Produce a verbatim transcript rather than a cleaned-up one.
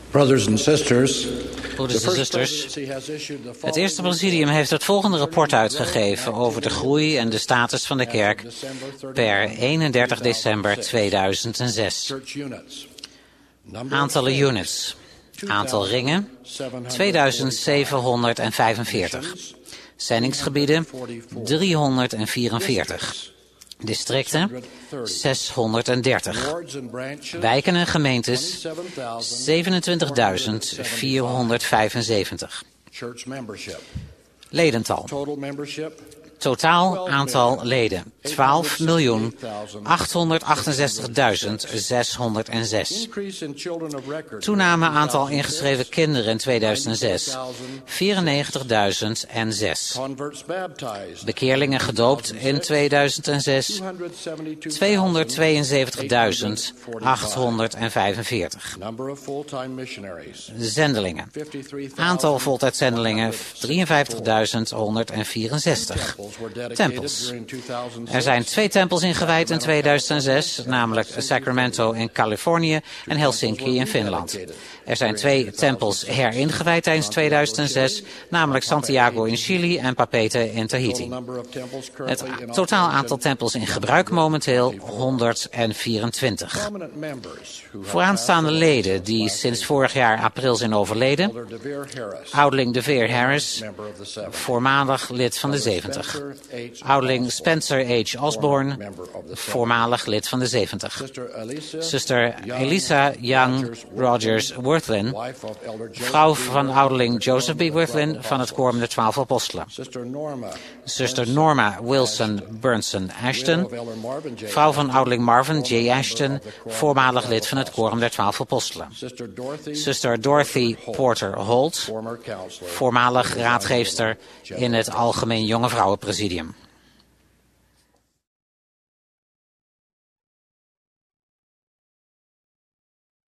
Brothers and sisters, Broeders en zusters, het eerste presidium heeft het volgende rapport uitgegeven over de groei en de status van de kerk per eenendertig december tweeduizend zes. Aantallen units. Aantal ringen, tweeduizend zevenhonderdvijfenveertig. Zendingsgebieden, driehonderdvierenveertig. Districten, zeshonderddertig. Wijken en gemeentes, zevenentwintigduizend vierhonderdvijfenzeventig. Ledental. Totaal aantal leden, twaalf miljoen achthonderdachtenzestigduizend zeshonderdzes. Toename aantal ingeschreven kinderen in tweeduizend zes, vierennegentigduizend zes. Bekeerlingen gedoopt in tweeduizend zes, tweehonderdtweeënzeventigduizend achthonderdvijfenveertig. Zendelingen. Aantal voltijdzendelingen, drieënvijftigduizend honderdvierenzestig. Tempels. Er zijn twee tempels ingewijd in tweeduizend zes, namelijk Sacramento in Californië en Helsinki in Finland. Er zijn twee tempels heringewijd tijdens tweeduizend zes, namelijk Santiago in Chili en Papeete in Tahiti. Het totaal aantal tempels in gebruik momenteel honderdvierentwintig. Vooraanstaande leden die sinds vorig jaar april zijn overleden. Oudeling De Veer Harris, voormalig lid van de zeventig. Oudeling Spencer H. Osborne, voormalig lid van de zeventig. Zuster Elisa Young Rogers Worthlin, vrouw van oudeling Joseph B. Worthlin van het Quorum der Twaalf Apostelen. Zuster Norma Wilson Burnson Ashton, vrouw van oudeling Marvin J. Ashton, voormalig lid van het Quorum der Twaalf Apostelen. Zuster Dorothy Porter Holt, voormalig raadgeefster in het Algemeen Jonge Vrouwenpresidium.